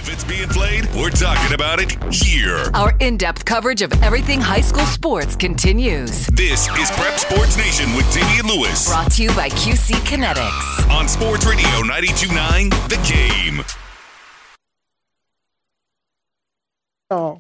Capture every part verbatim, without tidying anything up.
If it's being played, we're talking about it here. Our in-depth coverage of everything high school sports continues. This is Prep Sports Nation with Damian Lewis. Brought to you by Q C Kinetics. On Sports Radio ninety-two point nine, The Game. Oh.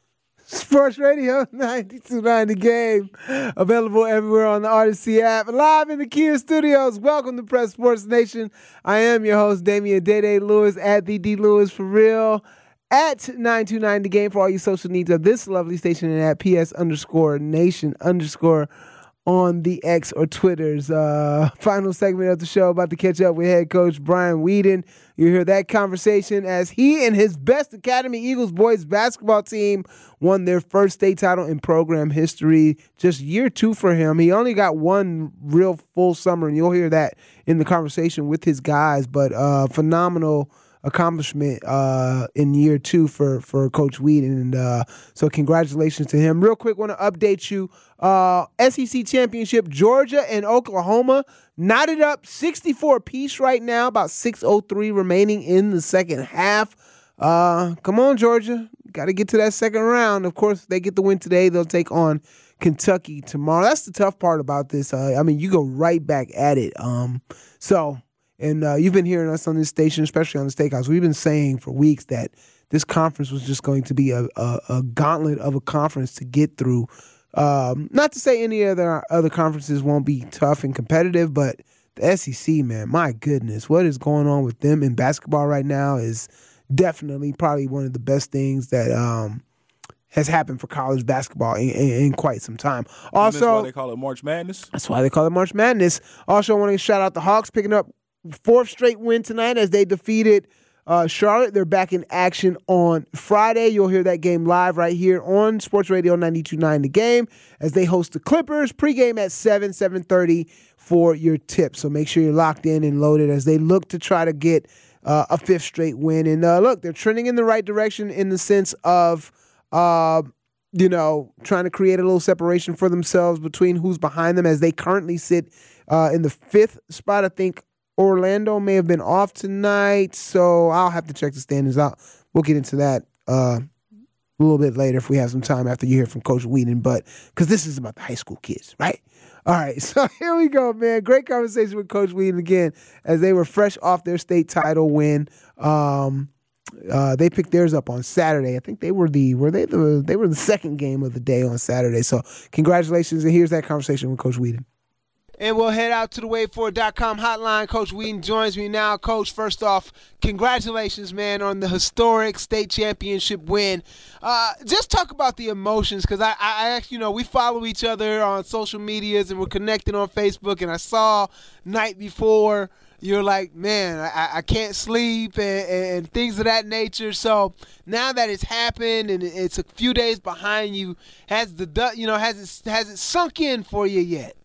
Sports Radio ninety-two point nine The Game. Available everywhere on the Odyssey app. Live in the Kia studios. Welcome to Prep Sports Nation. I am your host, Damian Day-Day Lewis, at the D Lewis for real, at nine two nine The Game for all your social needs of this lovely station, and at PS underscore nation underscore on the X or Twitters. Uh, final segment of the show, about to catch up with head coach Brian Whedon. You hear that conversation as he and his best Academy Eagles boys basketball team won their first state title in program history. Just year two for him. He only got one real full summer, and you'll hear that in the conversation with his guys. But uh, phenomenal accomplishment uh, in year two for, for Coach Whedon. And uh, so congratulations to him. Real quick, want to update you. Uh, S E C Championship, Georgia and Oklahoma knotted up sixty-four apiece right now, about six oh three remaining in the second half. Uh, come on, Georgia. Got to get to that second round. Of course, if they get the win today, they'll take on Kentucky tomorrow. That's the tough part about this. Uh, I mean, you go right back at it. Um, so... And uh, you've been hearing us on this station, especially on the Steakhouse. We've been saying for weeks that this conference was just going to be a, a, a gauntlet of a conference to get through. Um, not to say any other other conferences won't be tough and competitive, but the S E C, man, my goodness, what is going on with them in basketball right now is definitely probably one of the best things that um, has happened for college basketball in, in, in quite some time. Also, that's why they call it March Madness. That's why they call it March Madness. Also, I want to shout out the Hawks picking up fourth straight win tonight as they defeated uh, Charlotte. They're back in action on Friday. You'll hear that game live right here on Sports Radio ninety-two point nine The Game as they host the Clippers. Pregame at seven, seven thirty for your tip. So make sure you're locked in and loaded as they look to try to get uh, a fifth straight win. And uh, look, they're trending in the right direction in the sense of, uh, you know, trying to create a little separation for themselves between who's behind them as they currently sit uh, in the fifth spot. I think Orlando may have been off tonight, so I'll have to check the standings out. We'll get into that uh, a little bit later if we have some time after you hear from Coach Whedon, but because this is about the high school kids, right? All right, so here we go, man. Great conversation with Coach Whedon again as they were fresh off their state title win. Um, uh, they picked theirs up on Saturday. I think they were the were they the they were the second game of the day on Saturday. So congratulations, and here's that conversation with Coach Whedon. And we'll head out to the wait for it dot com hotline. Coach Whedon joins me now. Coach, first off, congratulations, man, on the historic state championship win. Uh, just talk about the emotions, because I, I actually, you know, we follow each other on social medias and we're connected on Facebook, and I saw night before you're like, man, I, I can't sleep and, and things of that nature. So now that it's happened and it's a few days behind you, has the you know has it has it sunk in for you yet?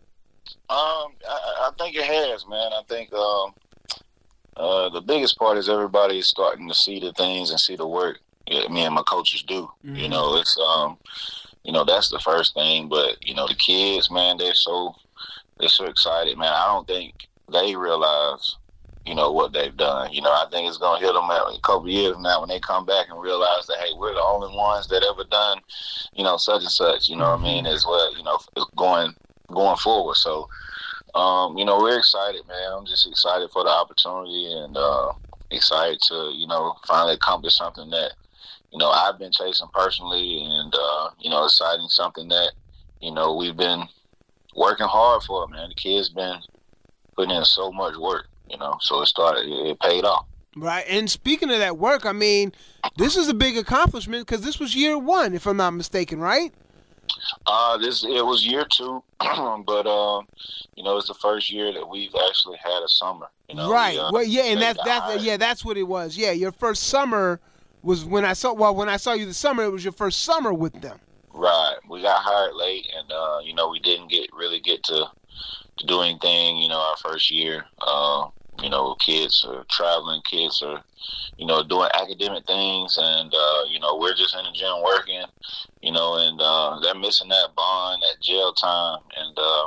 Um, I, I think it has, man. I think um, uh, the biggest part is everybody's starting to see the things and see the work that me and my coaches do. Mm-hmm. You know, it's um, you know, that's the first thing. But you know, the kids, man, they're so they're so excited, man. I don't think they realize, you know, what they've done. You know, I think it's gonna hit them a couple of years now when they come back and realize that, hey, we're the only ones that ever done, you know, such and such. You know mm-hmm. what I mean? As well, you know, going. going forward. So, um, you know, we're excited, man. I'm just excited for the opportunity and uh, excited to, you know, finally accomplish something that, you know, I've been chasing personally and, uh, you know, exciting something that, you know, we've been working hard for, man. The kids been putting in so much work, you know, so it started, it paid off. Right. And speaking of that work, I mean, this is a big accomplishment because this was year one, if I'm not mistaken, right? Uh, this it was year two, but um, you know, it's the first year that we've actually had a summer. You know, right. We, uh, well, yeah, and that's that's yeah, that's what it was. Yeah, your first summer was when I saw. Well, when I saw you this summer, it was your first summer with them. Right. We got hired late, and uh, you know, we didn't get really get to to do anything. You know, our first year. Uh, you know, kids are traveling, kids are, you know, doing academic things, and, uh, you know, we're just in the gym working, you know, and uh, they're missing that bond, that jail time, and, uh,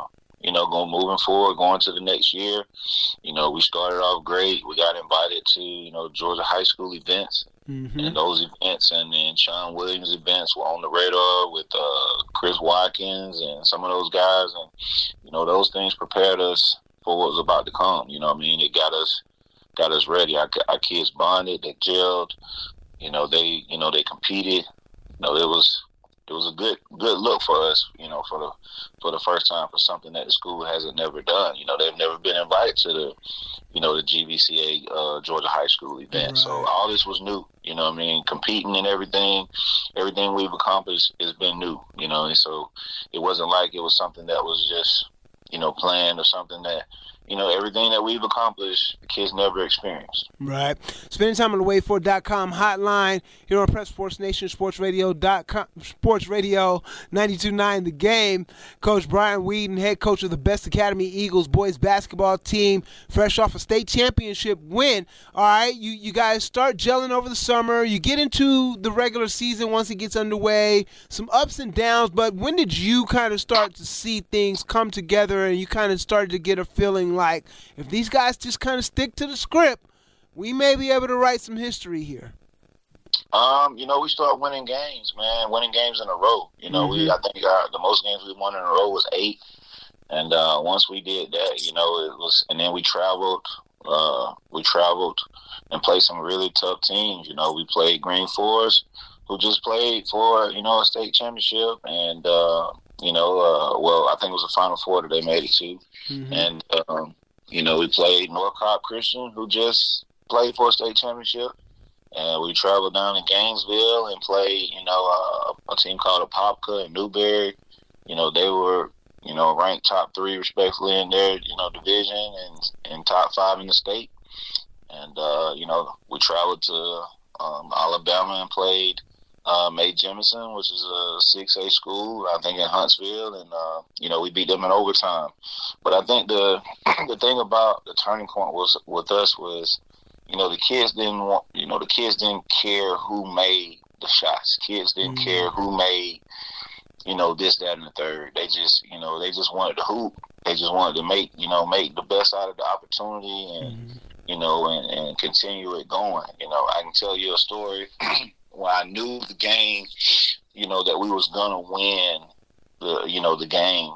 you know, going moving forward, going to the next year. You know, we started off great. We got invited to, you know, Georgia high school events. Mm-hmm. And those events and then Sean Williams events were on the radar with uh, Chris Watkins and some of those guys. And, you know, those things prepared us for what was about to come. You know what I mean? It got us got us ready. Our, our kids bonded, they gelled. You know, they you know, they competed. You know, it was it was a good good look for us, you know, for the for the first time for something that the school hasn't never done. You know, they've never been invited to the, you know, the G V C A uh, Georgia High School event. Right. So all this was new, you know what I mean? Competing and everything, everything we've accomplished has been new, you know, and so it wasn't like it was something that was just, you know, planned or something that, you know, everything that we've accomplished, the kids never experienced. Right. Spending time on the wait for dot com hotline here on Prep Sports Nation, Sports Radio dot com, Sports Radio ninety-two point nine The Game. Coach Brian Weeden, head coach of the Best Academy Eagles boys basketball team, fresh off a state championship win. All right, you, you guys start gelling over the summer. You get into the regular season once it gets underway. Some ups and downs, but when did you kind of start to see things come together and you kind of started to get a feeling like if these guys just kind of stick to the script, we may be able to write some history here? Um, you know, we start winning games, man, winning games in a row. You know, mm-hmm. we I think our, the most games we won in a row was eight. And uh, once we did that, you know, it was, and then we traveled, uh, we traveled and played some really tough teams. You know, we played Green Forest, who just played for, you know, a state championship. And, uh, you know, uh, well, I think it was the Final Four that they made it to. Mm-hmm. And, um, you know, we played North Cobb Christian, who just played for a state championship. And we traveled down to Gainesville and played, you know, uh, a team called Apopka and Newberry. You know, they were, you know, ranked top three respectfully in their, you know, division and, and top five in the state. And, uh, you know, we traveled to um, Alabama and played uh, May Jemison, which is a six A school, I think in Huntsville. And, uh, you know, we beat them in overtime. But I think the the thing about the turning point was with us was, you know, the kids didn't want, you know, the kids didn't care who made the shots. Kids didn't mm-hmm. care who made, you know, this, that, and the third. They just, you know, they just wanted to hoop. They just wanted to make, you know, make the best out of the opportunity and, mm-hmm. you know, and, and continue it going. You know, I can tell you a story when I knew the game, you know, that we was going to win the, you know, the game.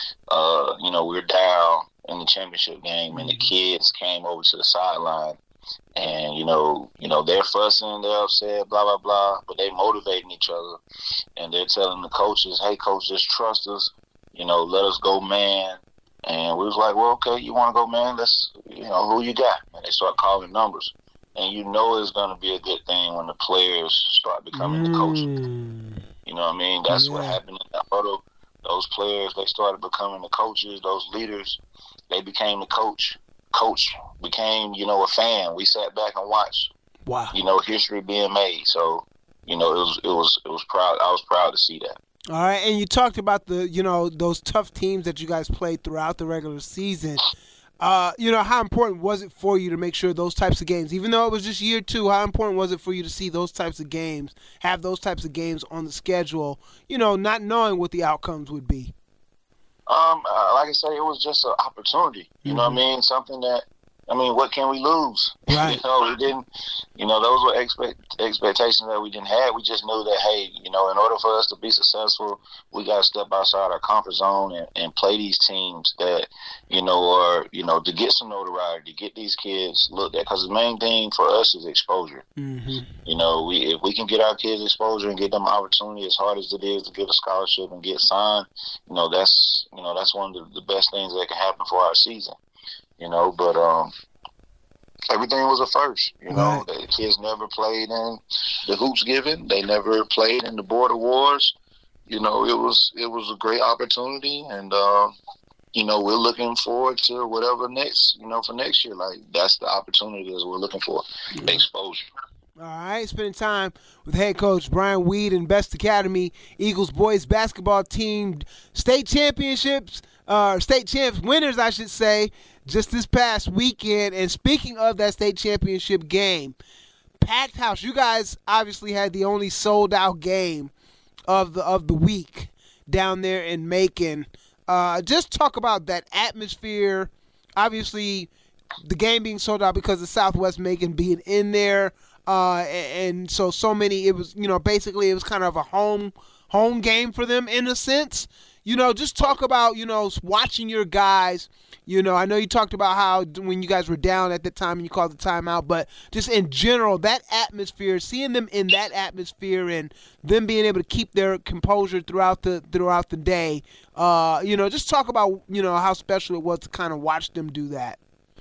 Uh, you know, we were down in the championship game mm-hmm. and the kids came over to the sideline. And, you know, you know, they're fussing, they're upset, blah, blah, blah, but they motivating each other. And they're telling the coaches, hey, coach, just trust us, you know, let us go, man. And we was like, well, okay, you want to go, man? Let's, you know, who you got? And they start calling numbers. And you know it's going to be a good thing when the players start becoming mm. the coaches. You know what I mean? That's yeah. what happened in that photo. Those players, they started becoming the coaches, those leaders. They became the coach. Coach became, you know, a fan. We sat back and watched, wow, you know, history being made. So, you know, it was, it was, it was proud. I was proud to see that. All right, and you talked about the, you know, those tough teams that you guys played throughout the regular season. Uh, you know, how important was it for you to make sure those types of games, even though it was just year two, how important was it for you to see those types of games, have those types of games on the schedule, you know, not knowing what the outcomes would be? Um, uh, like I say, it was just an opportunity. You mm-hmm. know what I mean? Something that, I mean, what can we lose? Right. You know, we didn't, you know, those were expect, expectations that we didn't have. We just knew that, hey, you know, in order for us to be successful, we got to step outside our comfort zone and, and play these teams that, you know, are, you know, to get some notoriety, to get these kids looked at. Because the main thing for us is exposure. Mm-hmm. You know, we if we can get our kids exposure and get them opportunity as hard as it is to get a scholarship and get signed, you know, that's, you know, that's one of the, the best things that can happen for our season. You know, but um, everything was a first. You know, right. The kids never played in the Hoops Given. They never played in the Border Wars. You know, it was it was a great opportunity, and uh, you know, we're looking forward to whatever next. You know, for next year, like that's the opportunity that we're looking for, yeah. exposure. All right, spending time with head coach Brian Weeden, Best Academy Eagles boys basketball team, state championships, uh, state champs winners, I should say, just this past weekend. And speaking of that state championship game, packed house. You guys obviously had the only sold out game of the of the week down there in Macon. Uh, just talk about that atmosphere. Obviously, the game being sold out because of Southwest Macon being in there. Uh, and, and so, so many, it was, you know, basically it was kind of a home home game for them in a sense. You know, just talk about, you know, watching your guys. You know, I know you talked about how when you guys were down at the time and you called the timeout, but just in general, that atmosphere, seeing them in that atmosphere and them being able to keep their composure throughout the throughout the day, uh, you know, just talk about, you know, how special it was to kind of watch them do that.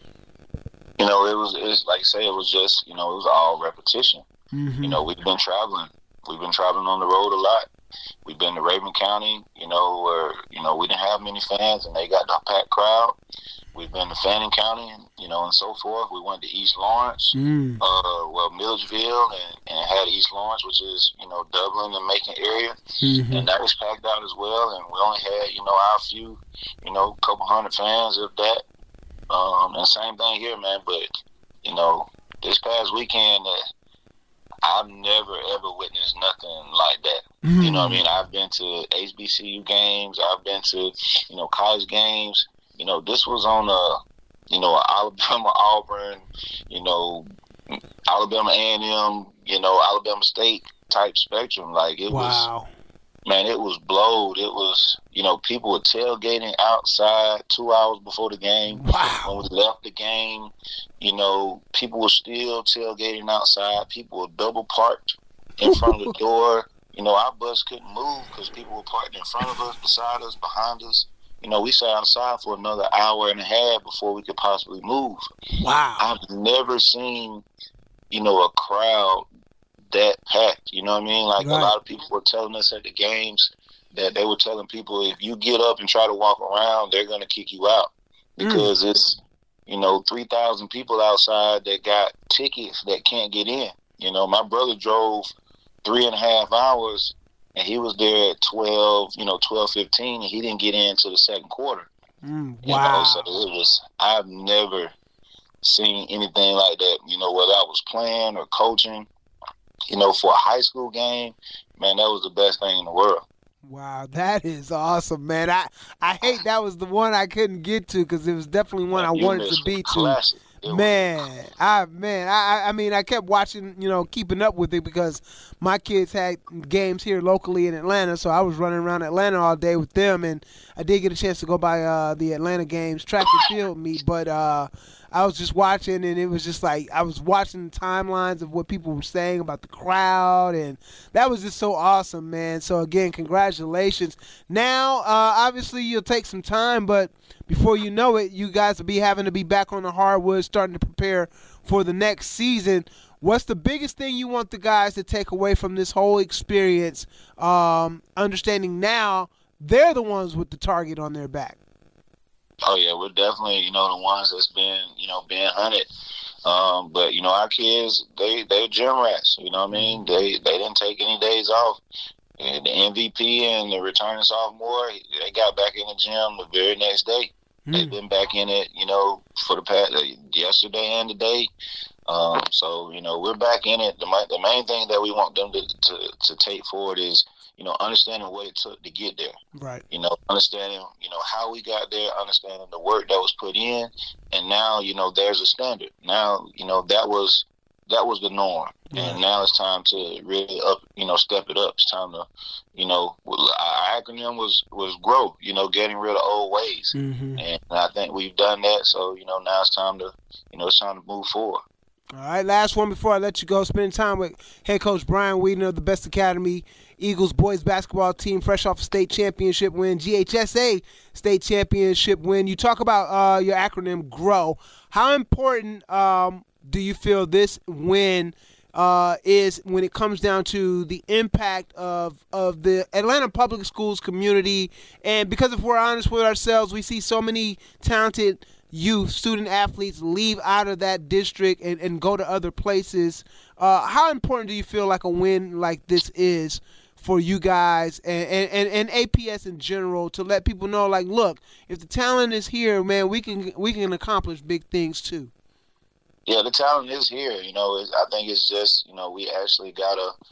You know, it was, it's like I say, it was just, you know, it was all repetition. Mm-hmm. You know, we've been traveling. We've been traveling on the road a lot. We've been to Raven County, you know, where, you know, we didn't have many fans and they got the packed crowd. We've been to Fannin County, and, you know, and so forth. We went to East Lawrence, mm. uh, well, Milledgeville, and, and had East Lawrence, which is, you know, Dublin and Macon area. Mm-hmm. And that was packed out as well. And we only had, you know, our few, you know, couple hundred fans, if that. Um, and same thing here, man. But, you know, this past weekend, uh, I've never, ever witnessed nothing like that. Mm. You know what I mean? I've been to H B C U games. I've been to, you know, college games. You know, this was on a, you know, Alabama, Auburn, you know, Alabama A and M, you know, Alabama State type spectrum. Like, it wow. was, man, it was blowed. It was, you know, people were tailgating outside two hours before the game. Wow. When we left the game, you know, people were still tailgating outside. People were double parked in front of the door. You know, our bus couldn't move because people were parked in front of us, beside us, behind us. You know, we sat outside for another hour and a half before we could possibly move. Wow. I've never seen, you know, a crowd that packed. You know what I mean? Like, right. A lot of people were telling us at the games that they were telling people, if you get up and try to walk around, they're going to kick you out. Because mm. it's, you know, three thousand people outside that got tickets that can't get in. You know, my brother drove three and a half hours, and he was there at twelve, you know, twelve fifteen, and he didn't get in until the second quarter. Mm, wow. You know, so it was, I've never seen anything like that, you know, whether I was playing or coaching. You know, for a high school game, man, that was the best thing in the world. Wow, that is awesome, man. I, I hate that was the one I couldn't get to because it was definitely one man, I wanted to be classic. to. It man, I man, I I mean, I kept watching, you know, keeping up with it because my kids had games here locally in Atlanta, so I was running around Atlanta all day with them, and I did get a chance to go by uh, the Atlanta games, track and field meet, but uh, I was just watching, and it was just like I was watching the timelines of what people were saying about the crowd, and that was just so awesome, man. So again, congratulations. Now, uh, obviously, you'll take some time, but before you know it, you guys will be having to be back on the hardwood, starting to prepare for the next season. What's the biggest thing you want the guys to take away from this whole experience, um, understanding now they're the ones with the target on their back? Oh, yeah, we're definitely, you know, the ones that's been, you know, being hunted. Um, but, you know, our kids, they, they're gym rats, you know what I mean? They, they didn't take any days off. And the M V P and the returning sophomore, they got back in the gym the very next day. Mm. They've been back in it, you know, for the past, uh, yesterday and today. Um, so, you know, we're back in it. The, the main thing that we want them to, to, to take forward is, you know, understanding what it took to get there. Right. You know, understanding, you know, how we got there, understanding the work that was put in. And now, you know, there's a standard. Now, you know, that was that was the norm. Right. And now it's time to really up, you know, step it up. It's time to, you know, our acronym was, was grow, you know, getting rid of old ways. Mm-hmm. And I think we've done that. So, you know, now it's time to, you know, it's time to move forward. All right, last one before I let you go. Spending time with head coach Brian Whedon of the Best Academy Eagles boys basketball team, fresh off a state championship win, G H S A state championship win. You talk about uh, your acronym GROW. How important um, do you feel this win uh, is when it comes down to the impact of of the Atlanta public schools community? And because if we're honest with ourselves, we see so many talented youth, student athletes leave out of that district and, and go to other places. Uh, how important do you feel like a win like this is for you guys and, and, and A P S in general to let people know, like, look, if the talent is here, man, we can we can accomplish big things too? Yeah, the talent is here. You know, I think it's just, you know, we actually got to,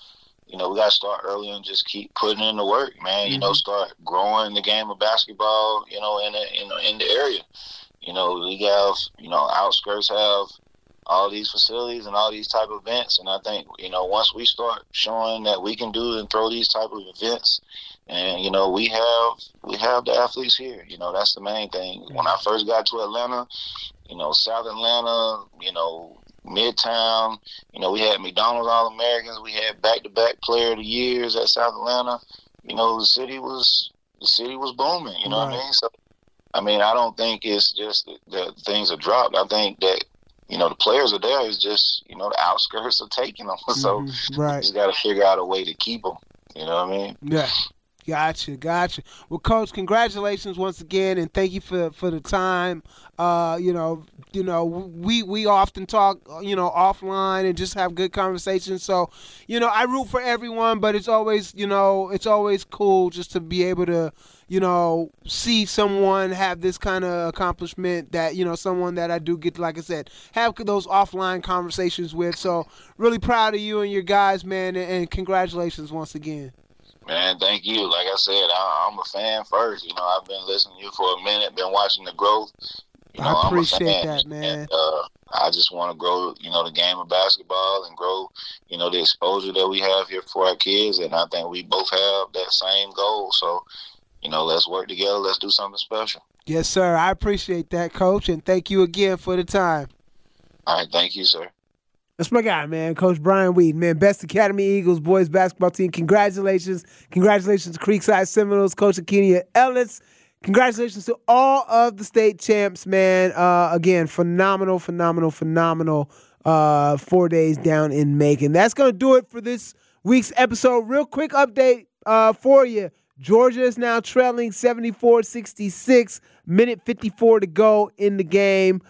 you know, we got to start early and just keep putting in the work, man. Mm-hmm. You know, start growing the game of basketball, you know, in the, in the, in the area. You know, we have, you know, outskirts have all these facilities and all these type of events. And I think, you know, once we start showing that we can do and throw these type of events, and, you know, we have we have the athletes here. You know, that's the main thing. When I first got to Atlanta, you know, South Atlanta, you know, Midtown, you know, we had McDonald's All-Americans. We had back-to-back player of the years at South Atlanta. You know, the city was the city was booming, you know right. what I mean? So, I mean, I don't think it's just that, that things are dropped. I think that, you know, the players are there. It's just, you know, the outskirts are taking them. So mm-hmm. right. you just got to figure out a way to keep them. You know what I mean? Yeah. Gotcha, gotcha. Well, Coach, congratulations once again, and thank you for, for the time. Uh, you know, you know, we we often talk, you know, offline and just have good conversations. So, you know, I root for everyone, but it's always, you know, it's always cool just to be able to, you know, see someone have this kind of accomplishment that, you know, someone that I do get, like I said, have those offline conversations with. So, really proud of you and your guys, man, and, and congratulations once again. Man, thank you. Like I said, I, I'm a fan first. You know, I've been listening to you for a minute, been watching the growth. You know, I appreciate I'm a fan, that, man. And, uh, I just want to grow, you know, the game of basketball and grow, you know, the exposure that we have here for our kids. And I think we both have that same goal. So, you know, let's work together. Let's do something special. Yes, sir. I appreciate that, Coach, and thank you again for the time. All right. Thank you, sir. That's my guy, man, Coach Brian Weed, man. Best Academy Eagles boys basketball team. Congratulations. Congratulations to Creekside Seminoles, Coach Akenia Ellis. Congratulations to all of the state champs, man. Uh, again, phenomenal, phenomenal, phenomenal uh, four days down in Macon. That's going to do it for this week's episode. Real quick update uh, for you. Georgia is now trailing seventy-four sixty-six. Minute fifty-four to go in the game.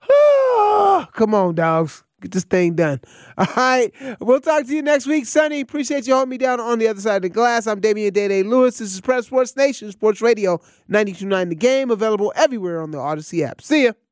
Come on, dogs. Get this thing done. All right. We'll talk to you next week. Sonny, appreciate you holding me down on the other side of the glass. I'm Damian Day-Day Lewis. This is Prep Sports Nation, Sports Radio ninety-two point nine The Game, available everywhere on the Odyssey app. See ya.